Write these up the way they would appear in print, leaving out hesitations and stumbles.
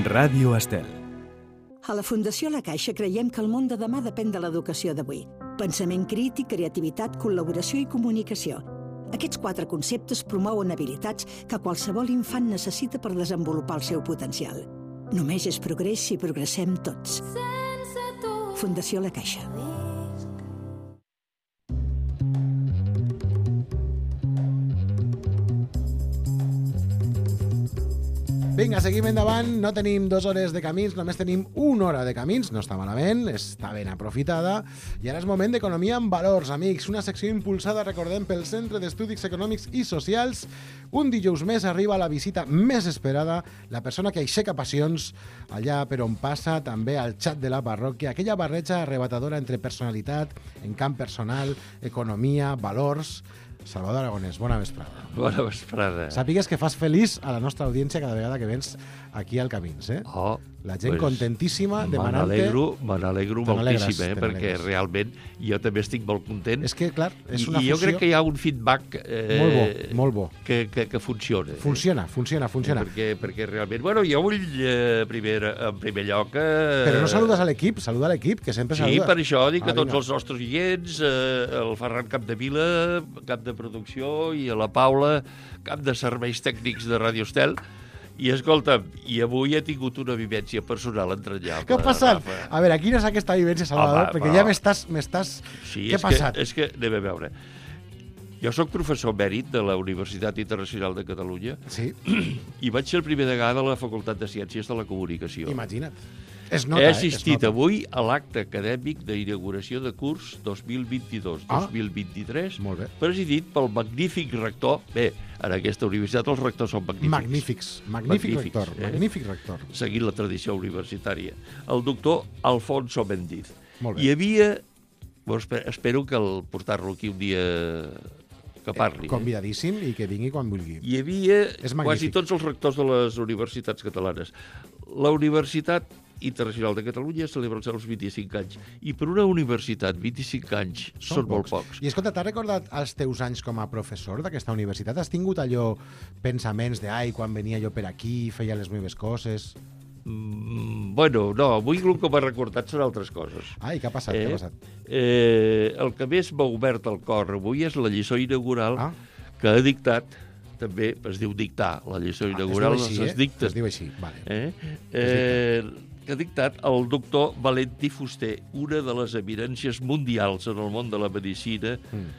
Ràdio Estel. A la Fundació La Caixa creiem que el món de demà depèn de l'educació d'avui. Pensament crític, creativitat, col·laboració i comunicació. Aquests 4 conceptes promouen habilitats que qualsevol infant necessita per desenvolupar el seu potencial. Només és progrés si progressem tots. Fundació La Caixa. Vinga, seguim endavant. No tenim 2 hores de camins, només tenim 1 hora de camins. No està malament, està ben aprofitada. I ara és moment d'Economia amb Valors, amics. Una secció impulsada, recordem, pel Centre d'Estudis Econòmics i Socials. Un dijous més arriba la visita més esperada, la persona que aixeca passions allà per on passa, també al xat de la parròquia, aquella barreja arrebatadora entre personalitat, encant personal, economia, valors. Salvador Aragonès, bona vesprada. Bona vesprada. Sàpigues que fas feliç a la nostra audiència cada vegada que vens aquí al Camins, eh? Oh, la gent contentíssima demanant-te... Me n'alegro moltíssim, perquè realment jo també estic molt content. És que, clar, és una fusió... I jo crec que hi ha un feedback... molt bo. Que funciona. Funciona. Perquè realment... Bueno, jo vull en primer lloc... Però no saludes a l'equip, saluda a l'equip, que sempre saluda. Sí, per això dic a tots els nostres oients, el Ferran Capdevila, cap de producció, i a la Paula, cap de serveis tècnics de Ràdio Estel. I escolta'm, i avui he tingut una vivència personal entranyable. Què ha passat? Rafa. A veure, quina és aquesta vivència, Salvador? Perquè ja m'estàs... Sí, què ha passat? És que anem a veure. Jo sóc professor mèrit de la Universitat Internacional de Catalunya. Sí. I vaig ser el primer degà de la Facultat de Ciències de la Comunicació. Imagina't. He assistit avui a l'acte acadèmic d'inauguració de curs 2022-2023, presidit pel magnífic rector. Bé, en aquesta universitat els rectors són magnífics. Magnífic rector. Seguint la tradició universitària. El doctor Alfonso Mendiz. Hi havia... Espero que portar-lo aquí un dia que parli. Convidadíssim i que vingui quan vulgui. Hi havia quasi tots els rectors de les universitats catalanes. La Universitat Internacional de Catalunya celebra els seus 25 anys. I per una universitat, 25 anys són molt pocs. I escolta, t'has recordat els teus anys com a professor d'aquesta universitat? Has tingut allò pensaments de quan venia jo per aquí, feia les meves coses... Bueno, no, avui el que m'ha recordat són altres coses. Ai, què ha passat? El que més m'ha obert el cor avui és la lliçó inaugural que ha dictat, també es diu dictar, la lliçó inaugural es dicta. Es diu així, vale. Que ha dictat el doctor Valentí Fuster, una de les eminències mundials en el món de la medicina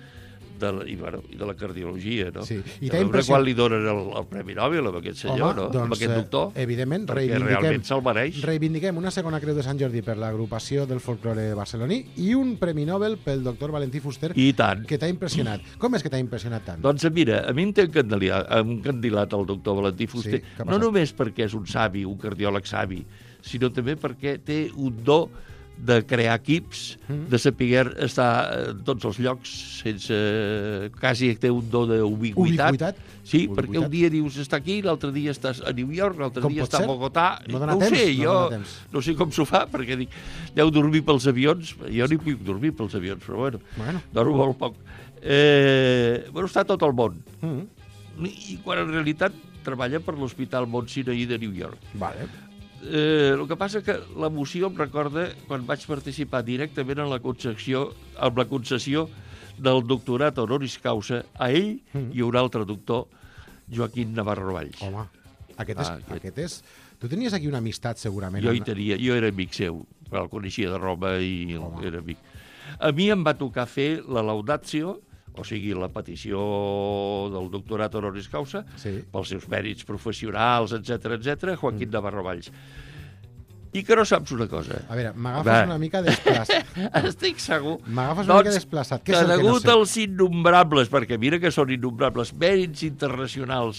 i de la cardiologia, no? Sí. I a veure quan li donen el Premi Nobel amb aquest senyor, no? Amb aquest doctor. Evidentment, perquè realment se'l mereix. Reivindiquem una segona Creu de Sant Jordi per l'agrupació del folklore barceloní i un Premi Nobel pel doctor Valentí Fuster, i tant, que t'ha impressionat. Com és que t'ha impressionat tant? Doncs mira, a mi m'ha encandilat el doctor Valentí Fuster, no només perquè és un savi, un cardiòleg savi, sinó també perquè té un do de crear equips, de saber estar en tots els llocs sense... Quasi té un do d'ubiquitat. Sí, perquè un dia dius està aquí, l'altre dia estàs a New York, l'altre dia està a Bogotà. No ho sé, jo no sé com s'ho fa, perquè dic, deu dormir pels avions. Jo ni puc dormir pels avions, però bueno, dormo molt poc. Bueno, està a tot el món. I quan en realitat treballa per l'Hospital Mount Sinai de New York. Vale. El que passa que l'emoció em recorda quan vaig participar directament en la concessió del doctorat honoris causa a ell i un altre doctor, Joaquín Navarro Valls. Home, aquest és... Tu tenies aquí una amistat, segurament. Jo era amic seu, el coneixia de Roma i era amic. A mi em va tocar fer la laudatio, o sigui, la petició del doctorat honoris causa, pels seus mèrits professionals, etc, Joaquín Navarro Valls. I que no saps una cosa. A veure, m'agafes una mica desplaçat. Estic segur. M'agafes una mica desplaçat. Què és el que no sé? Als innombrables, perquè mira que són innombrables, mèrits internacionals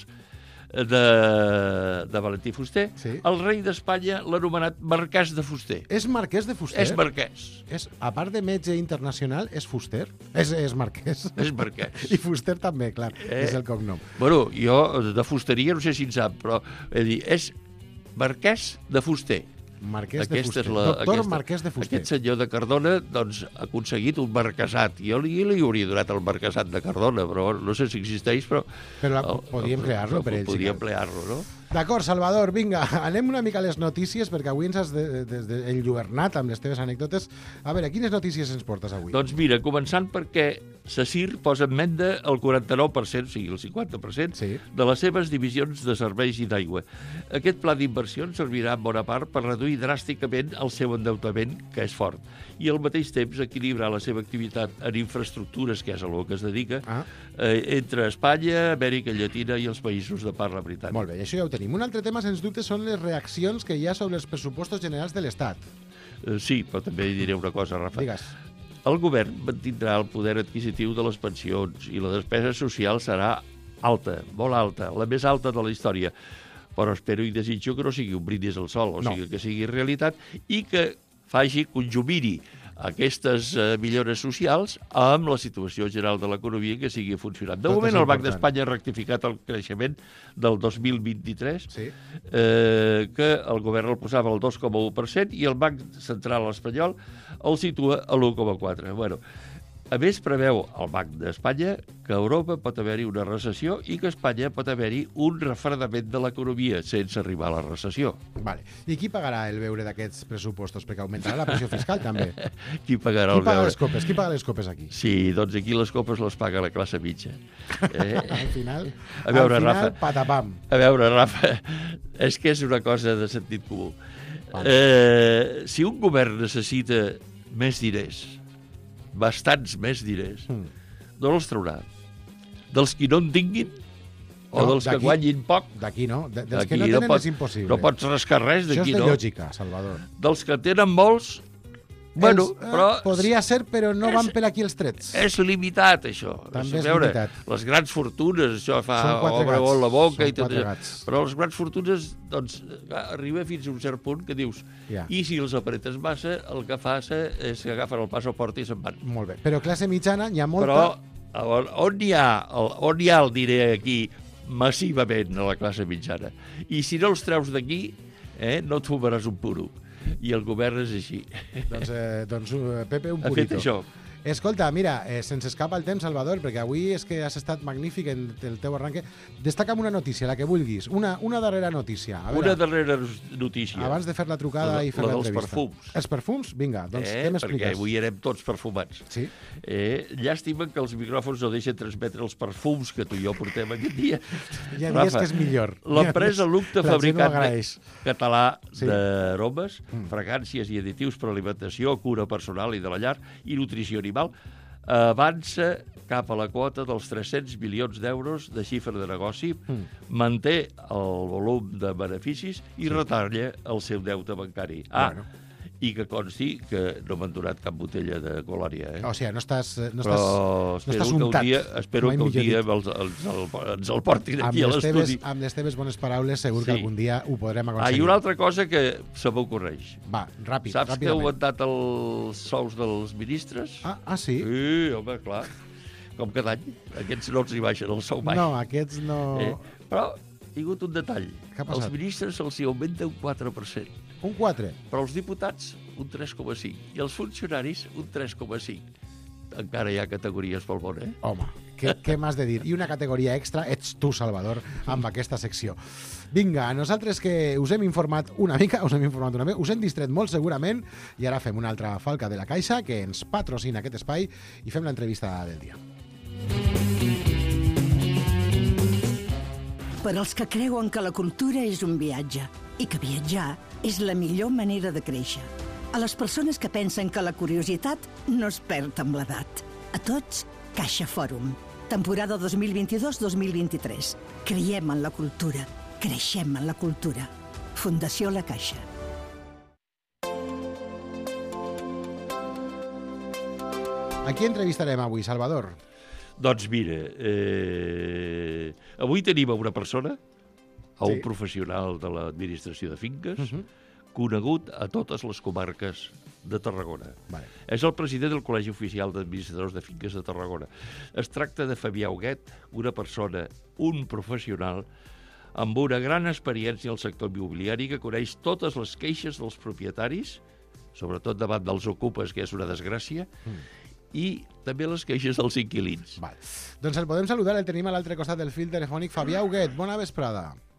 de Valentí Fuster, el rei d'Espanya l'ha anomenat marquès de Fuster. És marquès de Fuster? És marquès. A part de metge internacional, és Fuster? És marquès. És marquès. I Fuster també, clar, és el cognom. Bueno, jo de fusteria no sé si en sap, però és marquès de Fuster. Marquès de Fuster. Doctor Marquès de Fuster. Aquest senyor de Cardona doncs, ha aconseguit un marquesat. Jo li hauria donat el marquesat de Cardona, però no sé si existeix, però... Però podíem crear-lo per ells. Podíem crear-lo, no? D'acord, Salvador, vinga, anem una mica a les notícies, perquè avui ens has enlluernat amb les teves anècdotes. A veure, quines notícies ens portes avui? Doncs mira, començant perquè SACIR posa en venda el 49%, o sigui, el 50%, de les seves divisions de serveis i d'aigua. Aquest pla d'inversions servirà en bona part per reduir dràsticament el seu endeutament, que és fort, i al mateix temps equilibrar la seva activitat en infraestructures, que és a lo que es dedica, entre Espanya, Amèrica Llatina i els països de parla britànica. Molt bé, això ja ho tenim. Un altre tema, sens dubte, són les reaccions que hi ha sobre els pressupostos generals de l'Estat. Sí, però també diré una cosa, Rafa. Digues. El govern mantindrà el poder adquisitiu de les pensions i la despesa social serà alta, molt alta, la més alta de la història. Però espero i desitjo que no sigui un brindis al sol, sigui que sigui realitat i que faci conjumiri aquestes millores socials amb la situació general de l'economia que sigui funcionant. De moment, el Banc d'Espanya ha rectificat el creixement del 2023, que el govern el posava al 2,1% i el Banc Central espanyol el situa a l'1,4%. Bueno, a més, preveu el Banc d'Espanya que a Europa pot haver-hi una recessió i que a Espanya pot haver-hi un refredament de l'economia sense arribar a la recessió. Vale. I qui pagarà el beure d'aquests pressupostos? Perquè augmentarà la pressió fiscal, també. Qui pagarà el beure? Qui paga les copes aquí? Sí, doncs aquí les copes les paga la classe mitja. Al final, Rafa, patapam. A veure, Rafa, és que és una cosa de sentit comú. Si un govern necessita més diners, bastants més diners, d'on els traurà? Dels qui no en tinguin? O dels que guanyin poc? D'aquí no. Dels que no tenen és impossible. No pots rascar res d'aquí, no? Això és de lògica, Salvador. Dels que tenen molts, bueno, però... Podria ser, però no van per aquí els trets. És limitat, això. També és limitat. Les grans fortunes, això fa obre molt la boca i tot això. Però les grans fortunes, doncs, arriba fins a un cert punt que dius, i si els apretes massa, el que fas és que agafen el passaport i se'n van. Molt bé. Però classe mitjana n'hi ha molta... Però on hi ha el diner aquí massivament a la classe mitjana? I si no els treus d'aquí, no et fumaràs un puro. I el govern és així. Doncs Pepe, un purito. Ha fet això. Escolta, mira, se'ns escapa el temps, Salvador, perquè avui és que has estat magnífic en el teu arranque. Destaca'm una notícia, la que vulguis. Una darrera notícia. Una darrera notícia. Abans de fer la trucada i fer l'entrevista. La dels perfums. Els perfums? Vinga, doncs què m'expliques? Perquè avui anem tots perfumats. Sí. Llàstima que els micròfons no deixen transmetre els perfums que tu i jo portem aquest dia. Hi ha dies que és millor. L'empresa Lucta, fabricant català d'aromes, fragàncies i additius per alimentació, cura personal i de la llar i nutrició animal, avança cap a la quota dels 300 milions d'euros de xifra de negoci, manté el volum de beneficis i retalla el seu deute bancari. I que consti que no m'han donat cap botella de colònia. O sigui, no estàs untat. Espero que un dia ens el portin aquí a l'estudi. Amb les teves bones paraules segur que algun dia ho podrem aconseguir. I una altra cosa que se m'ocorreix. Va, ràpid. Saps que heu augmentat els sous dels ministres? Sí? Sí, home, clar. Com cada any. Aquests no els hi baixen el sou mai. No, aquests no... Però hi ha hagut un detall. Què ha passat? Els ministres se'ls hi augmenta un 4%. Un 4? Però els diputats, un 3,5. I els funcionaris, un 3,5. Encara hi ha categories pel món, Home, què m'has de dir? I una categoria extra ets tu, Salvador, amb aquesta secció. Vinga, nosaltres que us hem informat una mica, us hem distret molt segurament, i ara fem una altra falca de la Caixa que ens patrocina aquest espai i fem l'entrevista del dia. Per als que creuen que la cultura és un viatge i que viatjar és la millor manera de créixer. A les persones que pensen que la curiositat no es perd amb l'edat. A tots, Caixa Fòrum. Temporada 2022-2023. Creiem en la cultura. Creixem en la cultura. Fundació La Caixa. A qui entrevistarem avui, Salvador? Doncs mira, avui tenim una persona, un professional de l'administració de finques, conegut a totes les comarques de Tarragona. És el president del Col·legi Oficial d'Administradors de Finques de Tarragona. Es tracta de Fabià Huguet, una persona, un professional, amb una gran experiència al sector immobiliari que coneix totes les queixes dels propietaris, sobretot davant dels ocupes, que és una desgràcia, i també les queixes dels inquilins. Doncs el podem saludar, el tenim a l'altre costat del fil telefònic. Fabià Huguet, bona vesprada.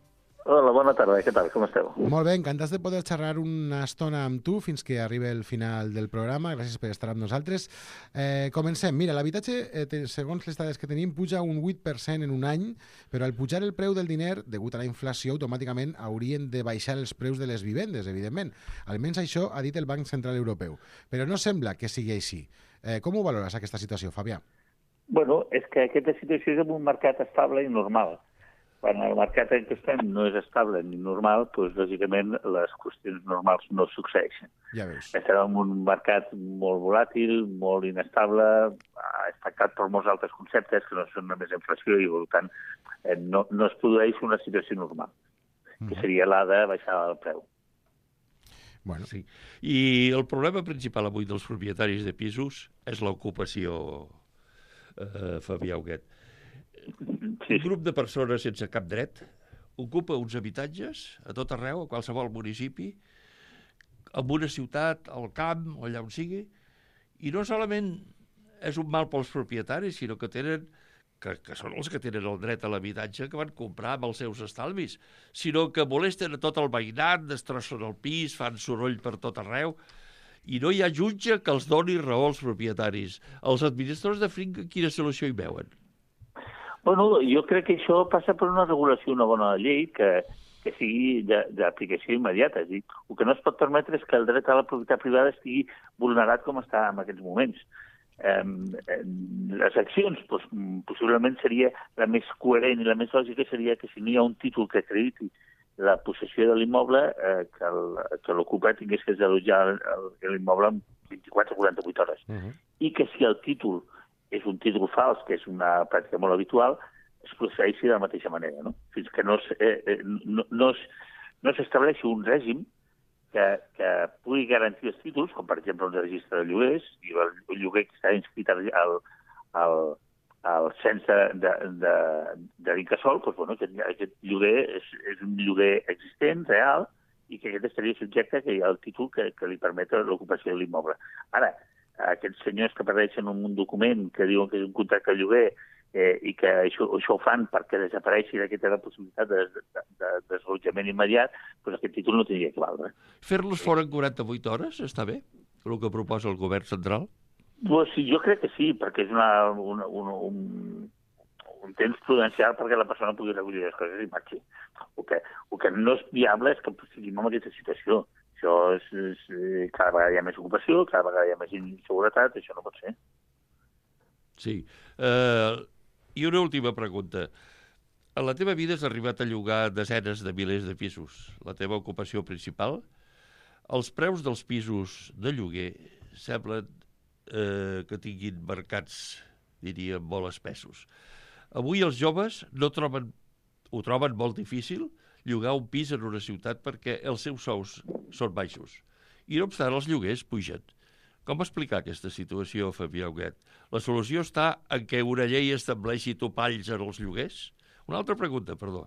Hola, bona tarda, què tal, com esteu? Molt bé, encantats de poder xerrar una estona amb tu fins que arribi el final del programa. Gràcies per estar amb nosaltres. Comencem. Mira, l'habitatge, segons les dades que tenim, puja un 8% en un any, però al pujar el preu del diner, degut a la inflació, automàticament haurien de baixar els preus de les vivendes, evidentment. Almenys això ha dit el Banc Central Europeu. Però no sembla que sigui així. Com ho valores, aquesta situació, Fabià? Bueno, és que aquesta situació és en un mercat estable i normal. Quan el mercat en què estem no és estable ni normal, doncs, lògicament, les qüestions normals no succeeixen. Ja veus. Estem en un mercat molt volàtil, molt inestable, afectat per molts altres conceptes que no són només inflació i, per tant, no es produeix una situació normal, que seria la de baixar el preu. Bueno. Sí. I el problema principal avui dels propietaris de pisos és l'ocupació, Fabià Huguet. Sí. Un grup de persones sense cap dret ocupa uns habitatges a tot arreu, a qualsevol municipi, en una ciutat, al camp, o allà on sigui, i no solament és un mal pels propietaris, sinó que tenen que són els que tenen el dret a l'habitatge que van comprar amb els seus estalvis, sinó que molesten a tot el veïnat, destrossen el pis, fan soroll per tot arreu, i no hi ha jutge que els doni raó als propietaris. Els administradors de finca, quina solució hi veuen? Bueno, jo crec que això passa per una regulació, una bona llei que sigui d'aplicació immediata. És a dir, el que no es pot permetre és que el dret a la propietat privada estigui vulnerat com està en aquests moments. Les accions, doncs, possiblement seria la més coherent i la més lògica seria que si no hi ha un títol que acrediti la possessió de l'immoble, que l'ocupa tingués que desallotjar l'immoble en 24 o 48 hores. I que si el títol és un títol fals, que és una pràctica molt habitual, es procedeixi de la mateixa manera, no? Fins que no s'estableixi un règim que pugui garantir els títols, com per exemple un registre de lloguers, i el lloguer que està inscrit al cens de l'Incasòl, doncs, bueno, aquest lloguer és un lloguer existent, real, i que aquest estaria subjecte que hi ha el títol que li permet l'ocupació de l'immoble. Ara, aquests senyors que apareixen en un document que diuen que és un contracte de lloguer i que això ho fan perquè desapareixi d'aquesta la possibilitat de desallotjament immediat, doncs aquest títol no tindria que valdre. Fer-los fora en 48 hores està bé? El que proposa el govern central? Pues sí, jo crec que sí, perquè és un temps prudencial perquè la persona pugui recollir les coses i marxi. El que no és viable és que seguim en aquesta situació. Això és cada vegada hi ha més ocupació, cada vegada hi ha més inseguretat, això no pot ser. Sí. I una última pregunta. En la teva vida has arribat a llogar desenes de milers de pisos. La teva ocupació principal? Els preus dels pisos de lloguer semblen que tinguin mercats, diríem, molt espessos. Avui els joves ho troben molt difícil llogar un pis en una ciutat perquè els seus sous són baixos. I no obstant, els lloguers pugen. Com explicar aquesta situació, Fabià Huguet? La solució està en què una llei estableixi topalls en els lloguers? Una altra pregunta, perdó.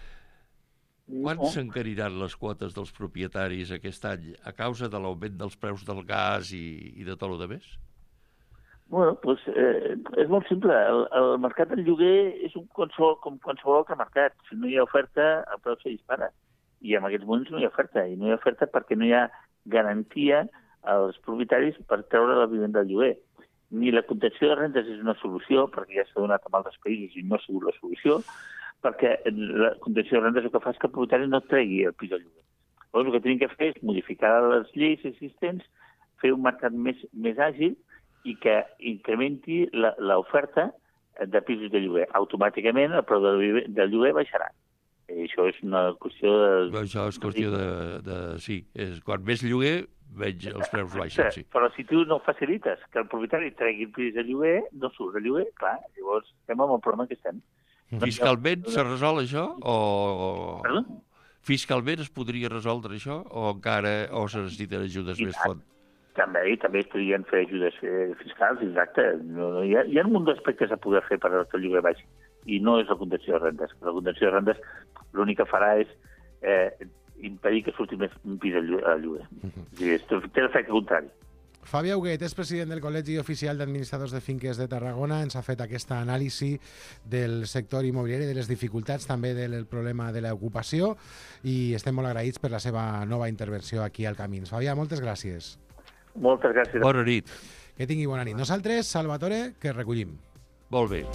Quan s'encariran les quotes dels propietaris aquest any a causa de l'augment dels preus del gas i de tot el de més? Bueno, doncs és molt simple. El mercat del lloguer és com qualsevol altre mercat. Si no hi ha oferta, el preu se dispara. I en aquests moments no hi ha oferta. I no hi ha oferta perquè no hi ha garantia als propietaris per treure la vivenda del lloguer. Ni la contenció de rentes és una solució, perquè ja s'ha donat en altres països i no ha sigut la solució, perquè la contenció de rentes el que fa és que el propietari no tregui el pis del lloguer. Llavors, el que tenim que fer és modificar les lleis existents, fer un mercat més àgil i que incrementi l'oferta de pisos de lloguer. Automàticament el preu del lloguer baixarà. I això és una qüestió de... Això és qüestió de... Sí, quan més lloguer, menys els preus baixen, sí. Però si tu no facilites que el propietari tregui el pis de lloguer, no surt de lloguer, clar, llavors estem amb el problema que estem. Fiscalment s'ha resolt això? Perdó? Fiscalment es podria resoldre això? O encara se necessiten ajudes més fonts? També es podrien fer ajudes fiscals, exacte. Hi ha un munt d'aspectes a poder fer per que el lloguer baixi. I no és la contenció de rendes. La contenció de rendes l'únic que farà és impedir que surti més un pis al lloguer. Té l'efecte contrari. Fabi Auguet és president del Col·legi Oficial d'Administradors de Finques de Tarragona. Ens ha fet aquesta anàlisi del sector immobiliari, de les dificultats, també del problema de l'ocupació, i estem molt agraïts per la seva nova intervenció aquí al Camins. Fabià, moltes gràcies. Moltes gràcies. Bona nit. Que tingui bona nit. Nosaltres, Salvatore, que recollim. Molt bé.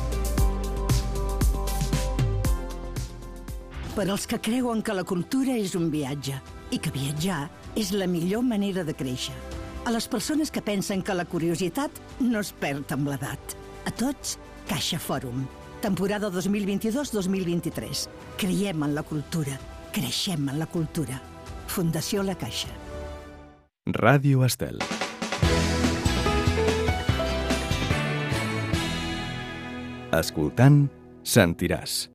Per als que creuen que la cultura és un viatge i que viatjar és la millor manera de créixer. A les persones que pensen que la curiositat no es perd amb l'edat. A tots, Caixa Fòrum. Temporada 2022-2023. Creiem en la cultura. Creixem en la cultura. Fundació La Caixa. Ràdio Estel. Escoltant, sentiràs.